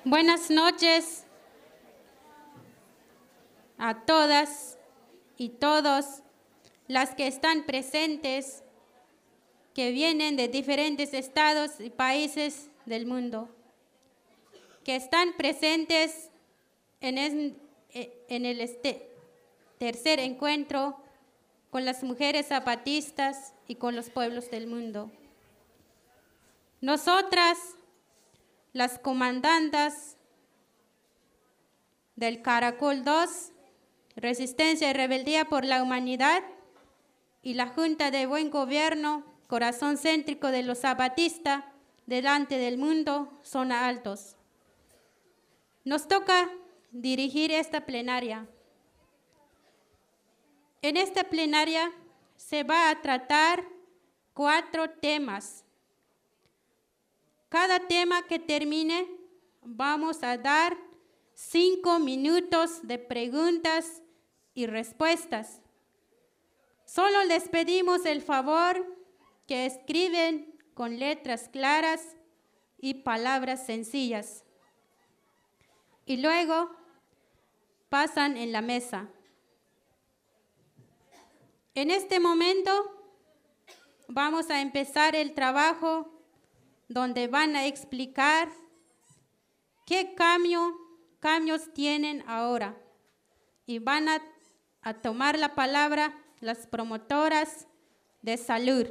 Buenas noches a todas y todos las que están presentes, que vienen de diferentes estados y países del mundo, que están presentes en el tercer encuentro con las mujeres zapatistas y con los pueblos del mundo. Nosotras, las comandantas del Caracol 2, Resistencia y Rebeldía por la Humanidad, y la Junta de Buen Gobierno, corazón céntrico de los zapatistas, delante del mundo, zona Altos. Nos toca dirigir esta plenaria. En esta plenaria se va a tratar 4 temas. Cada tema que termine, vamos a dar 5 minutos de preguntas y respuestas. Solo les pedimos el favor que escriben con letras claras y palabras sencillas. Y luego pasan en la mesa. En este momento vamos a empezar el trabajo donde van a explicar qué cambios tienen ahora. Y van a tomar la palabra las promotoras de salud.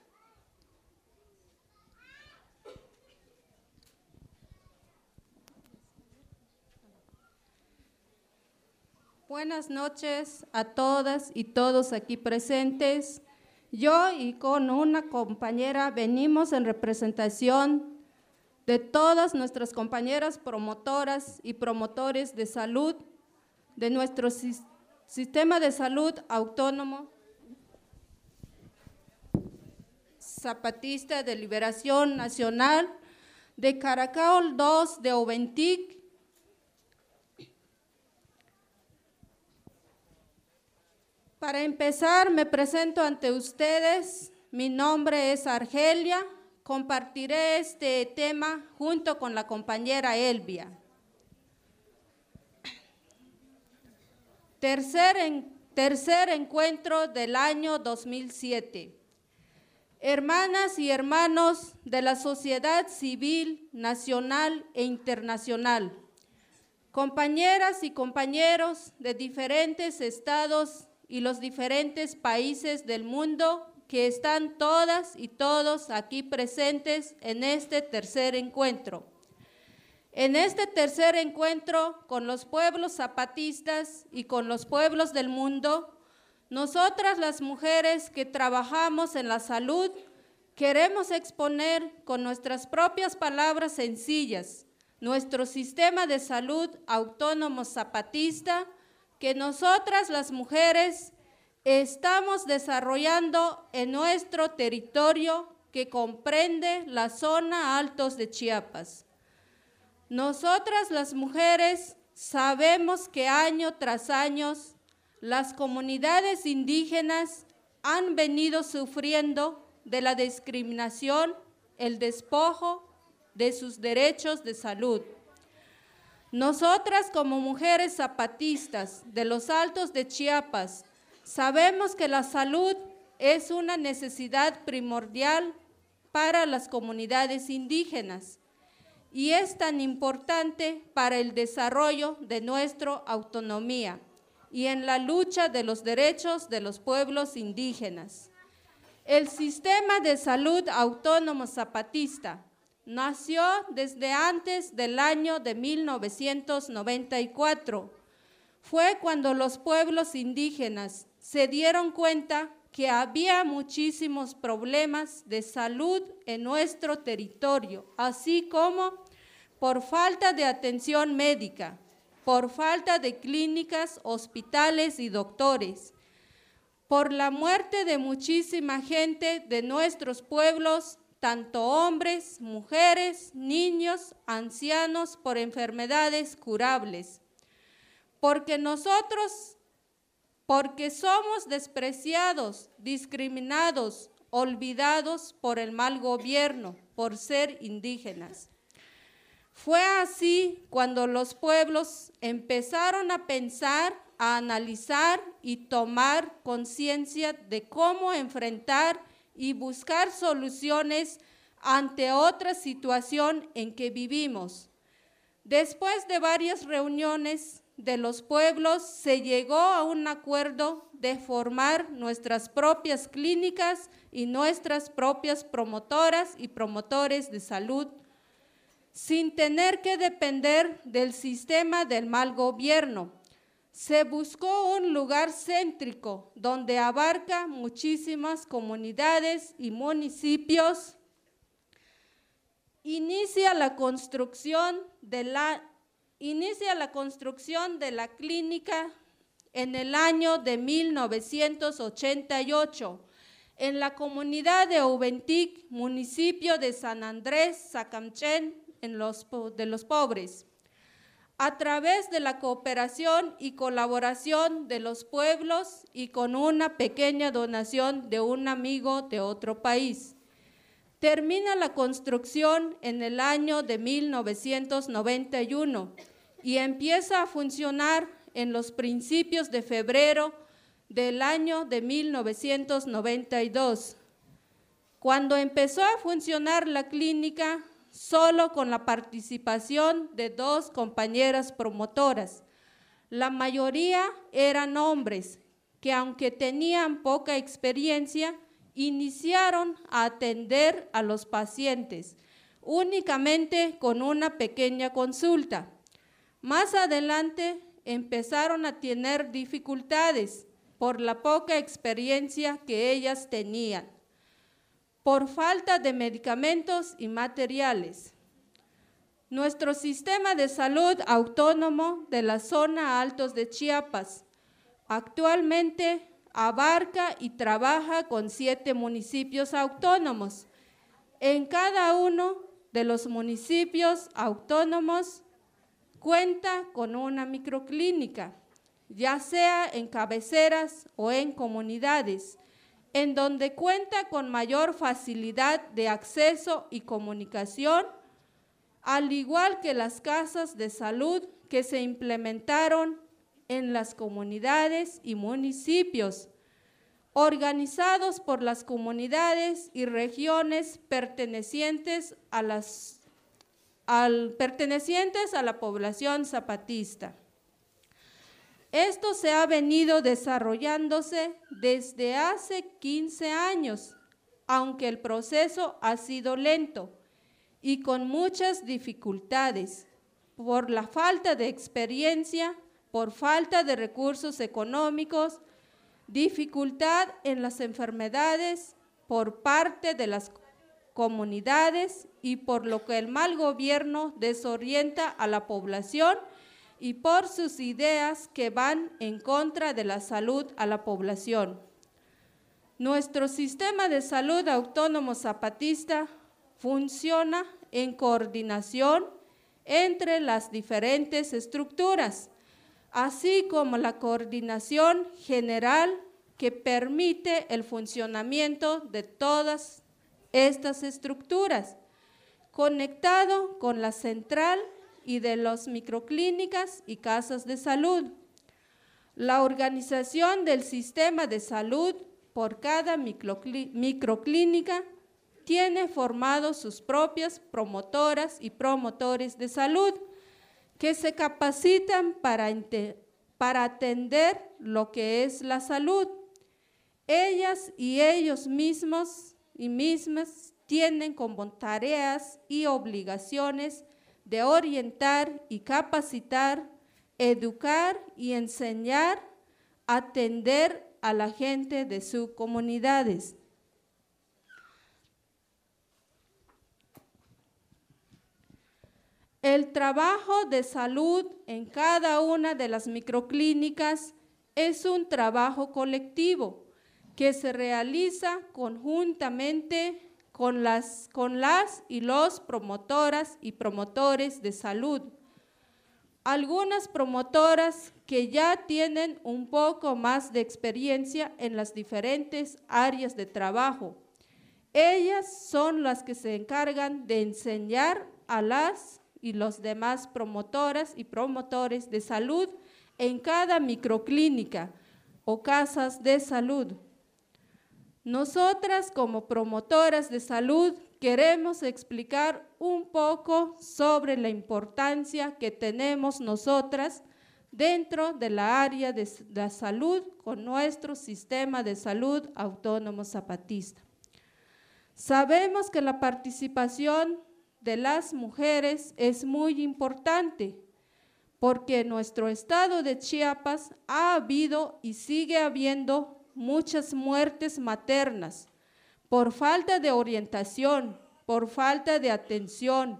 Buenas noches a todas y todos aquí presentes. Yo y con una compañera venimos en representación de todas nuestras compañeras promotoras y promotores de salud de nuestro sistema de salud autónomo zapatista de Liberación Nacional de Caracol 2 de Oventic. Para empezar, me presento ante ustedes. Mi nombre es Argelia. Compartiré este tema junto con la compañera Elvia. Tercer encuentro del año 2007. Hermanas y hermanos de la sociedad civil nacional e internacional, compañeras y compañeros de diferentes estados y los diferentes países del mundo que están todas y todos aquí presentes en este tercer encuentro. En este tercer encuentro con los pueblos zapatistas y con los pueblos del mundo, nosotras las mujeres que trabajamos en la salud queremos exponer con nuestras propias palabras sencillas nuestro sistema de salud autónomo zapatista que nosotras las mujeres estamos desarrollando en nuestro territorio que comprende la zona Altos de Chiapas. Nosotras las mujeres sabemos que año tras año las comunidades indígenas han venido sufriendo de la discriminación, el despojo de sus derechos de salud. Nosotras como mujeres zapatistas de los Altos de Chiapas sabemos que la salud es una necesidad primordial para las comunidades indígenas y es tan importante para el desarrollo de nuestra autonomía y en la lucha de los derechos de los pueblos indígenas. El sistema de salud autónomo zapatista nació desde antes del año de 1994. Fue cuando los pueblos indígenas se dieron cuenta que había muchísimos problemas de salud en nuestro territorio, así como por falta de atención médica, por falta de clínicas, hospitales y doctores, por la muerte de muchísima gente de nuestros pueblos, tanto hombres, mujeres, niños, ancianos, por enfermedades curables. Porque somos despreciados, discriminados, olvidados por el mal gobierno, por ser indígenas. Fue así cuando los pueblos empezaron a pensar, a analizar y tomar conciencia de cómo enfrentar y buscar soluciones ante otra situación en que vivimos. Después de varias reuniones de los pueblos, se llegó a un acuerdo de formar nuestras propias clínicas y nuestras propias promotoras y promotores de salud, sin tener que depender del sistema del mal gobierno. Se buscó un lugar céntrico donde abarca muchísimas comunidades y municipios. Inicia la construcción de la clínica en el año de 1988 en la comunidad de Ubentic, municipio de San Andrés, Sacamchén, de los pobres, a través de la cooperación y colaboración de los pueblos y con una pequeña donación de un amigo de otro país. Termina la construcción en el año de 1991 y empieza a funcionar en los principios de febrero del año de 1992. Cuando empezó a funcionar la clínica, solo con la participación de 2 compañeras promotoras. La mayoría eran hombres que, aunque tenían poca experiencia, iniciaron a atender a los pacientes únicamente con una pequeña consulta. Más adelante empezaron a tener dificultades por la poca experiencia que ellas tenían, por falta de medicamentos y materiales. Nuestro sistema de salud autónomo de la zona Altos de Chiapas actualmente abarca y trabaja con 7 municipios autónomos. En cada uno de los municipios autónomos cuenta con una microclínica, ya sea en cabeceras o en comunidades, en donde cuenta con mayor facilidad de acceso y comunicación, al igual que las casas de salud que se implementaron en las comunidades y municipios, organizados por las comunidades y regiones pertenecientes a la población zapatista. Esto se ha venido desarrollándose desde hace 15 años, aunque el proceso ha sido lento y con muchas dificultades, por la falta de experiencia, por falta de recursos económicos, dificultad en las enfermedades por parte de las comunidades y por lo que el mal gobierno desorienta a la población y por sus ideas que van en contra de la salud a la población. Nuestro sistema de salud autónomo zapatista funciona en coordinación entre las diferentes estructuras, así como la coordinación general que permite el funcionamiento de todas estas estructuras, conectado con la central y de las microclínicas y casas de salud. La organización del sistema de salud por cada microclínica tiene formados sus propias promotoras y promotores de salud que se capacitan para atender lo que es la salud. Ellas y ellos mismos y mismas tienen como tareas y obligaciones de orientar y capacitar, educar y enseñar, atender a la gente de sus comunidades. El trabajo de salud en cada una de las microclínicas es un trabajo colectivo que se realiza conjuntamente con las y los promotoras y promotores de salud. Algunas promotoras que ya tienen un poco más de experiencia en las diferentes áreas de trabajo. Ellas son las que se encargan de enseñar a las y los demás promotoras y promotores de salud en cada microclínica o casas de salud. Nosotras, como promotoras de salud, queremos explicar un poco sobre la importancia que tenemos nosotras dentro de la área de la salud con nuestro sistema de salud autónomo zapatista. Sabemos que la participación de las mujeres es muy importante porque en nuestro estado de Chiapas ha habido y sigue habiendo muchas muertes maternas por falta de orientación, por falta de atención,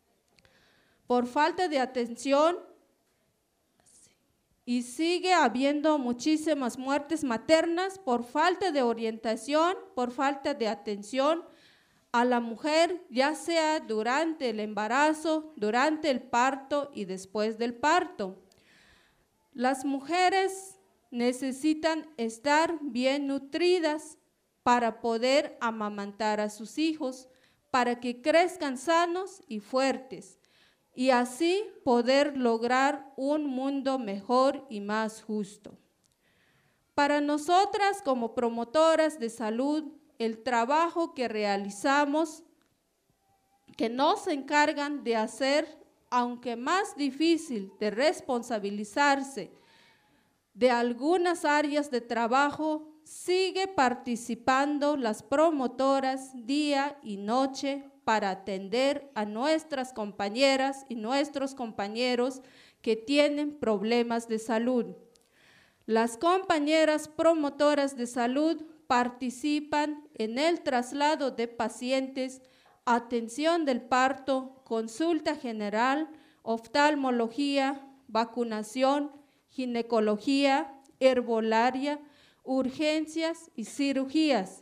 y sigue habiendo muchísimas muertes maternas por falta de orientación, por falta de atención a la mujer, ya sea durante el embarazo, durante el parto y después del parto. Las mujeres necesitan estar bien nutridas para poder amamantar a sus hijos, para que crezcan sanos y fuertes, y así poder lograr un mundo mejor y más justo. Para nosotras como promotoras de salud, el trabajo que realizamos, que nos encargan de hacer, aunque más difícil de responsabilizarse de algunas áreas de trabajo, sigue participando las promotoras día y noche para atender a nuestras compañeras y nuestros compañeros que tienen problemas de salud. Las compañeras promotoras de salud participan en el traslado de pacientes, atención del parto, consulta general, oftalmología, vacunación, ginecología, herbolaria, urgencias y cirugías.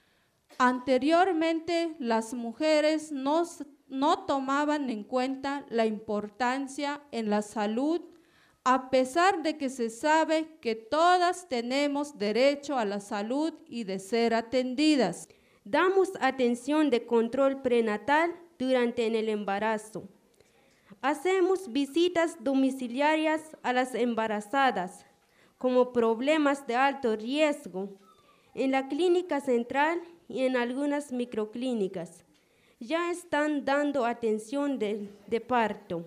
Anteriormente, las mujeres no tomaban en cuenta la importancia en la salud, a pesar de que se sabe que todas tenemos derecho a la salud y de ser atendidas. Damos atención de control prenatal durante el embarazo. Hacemos visitas domiciliarias a las embarazadas como problemas de alto riesgo en la clínica central y en algunas microclínicas. Ya están dando atención de parto.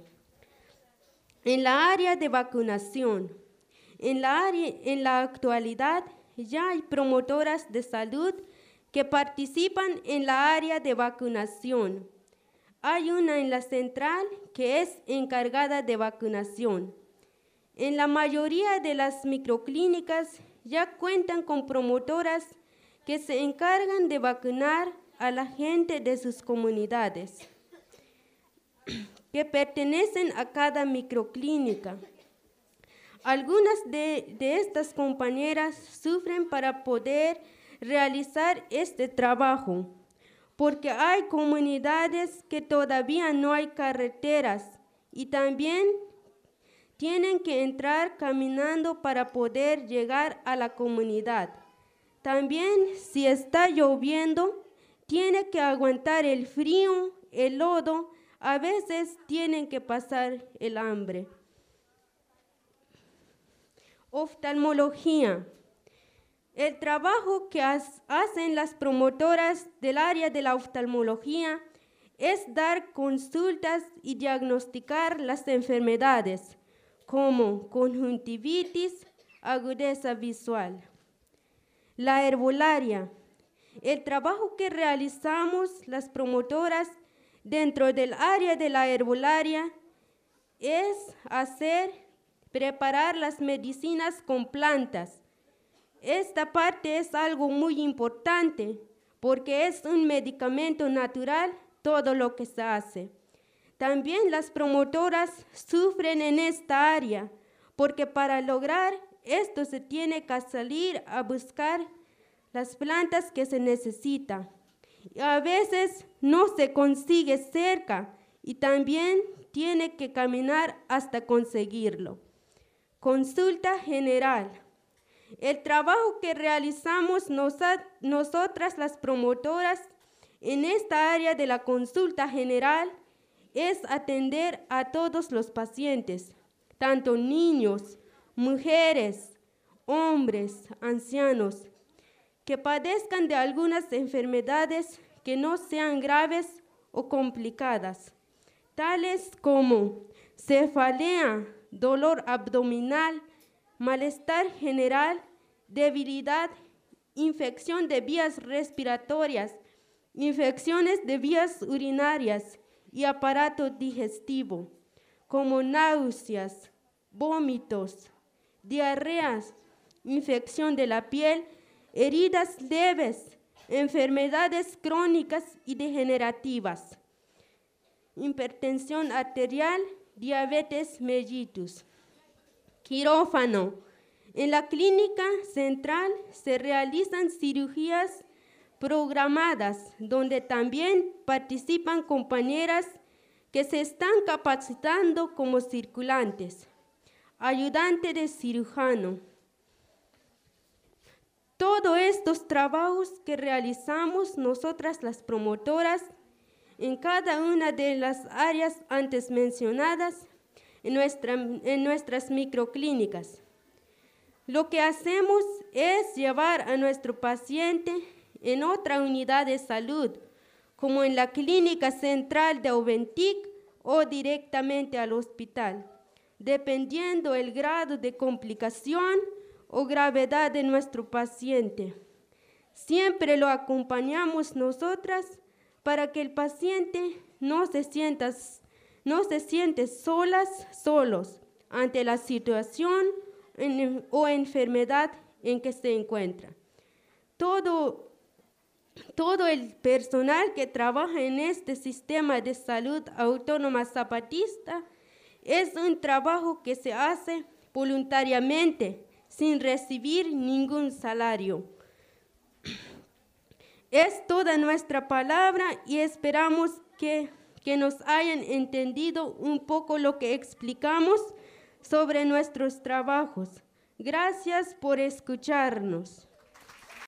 En la área de vacunación, en la actualidad ya hay promotoras de salud que participan en la área de vacunación. Hay una en la central que es encargada de vacunación. En la mayoría de las microclínicas ya cuentan con promotoras que se encargan de vacunar a la gente de sus comunidades, que pertenecen a cada microclínica. Algunas de estas compañeras sufren para poder realizar este trabajo, porque hay comunidades que todavía no hay carreteras y también tienen que entrar caminando para poder llegar a la comunidad. También, si está lloviendo, tiene que aguantar el frío, el lodo, a veces tienen que pasar el hambre. Oftalmología. El trabajo que hacen las promotoras del área de la oftalmología es dar consultas y diagnosticar las enfermedades como conjuntivitis, agudeza visual. La herbolaria. El trabajo que realizamos las promotoras dentro del área de la herbolaria es preparar las medicinas con plantas. Esta parte es algo muy importante porque es un medicamento natural todo lo que se hace. También las promotoras sufren en esta área porque para lograr esto se tiene que salir a buscar las plantas que se necesitan. A veces no se consigue cerca y también tiene que caminar hasta conseguirlo. Consulta general. El trabajo que realizamos nosotras las promotoras en esta área de la consulta general es atender a todos los pacientes, tanto niños, mujeres, hombres, ancianos, que padezcan de algunas enfermedades que no sean graves o complicadas, tales como cefalea, dolor abdominal, malestar general, debilidad, infección de vías respiratorias, infecciones de vías urinarias y aparato digestivo, como náuseas, vómitos, diarreas, infección de la piel, heridas leves, enfermedades crónicas y degenerativas, hipertensión arterial, diabetes mellitus. Quirófano. En la clínica central se realizan cirugías programadas, donde también participan compañeras que se están capacitando como circulantes. Ayudante de cirujano. Todos estos trabajos que realizamos nosotras las promotoras en cada una de las áreas antes mencionadas en nuestras microclínicas. Lo que hacemos es llevar a nuestro paciente en otra unidad de salud, como en la clínica central de Oventic o directamente al hospital, dependiendo el grado de complicación o gravedad de nuestro paciente. Siempre lo acompañamos nosotras para que el paciente no se siente solos ante la situación o enfermedad en que se encuentra. Todo el personal que trabaja en este sistema de salud autónoma zapatista es un trabajo que se hace voluntariamente, sin recibir ningún salario. Es toda nuestra palabra y esperamos que nos hayan entendido un poco lo que explicamos sobre nuestros trabajos. Gracias por escucharnos.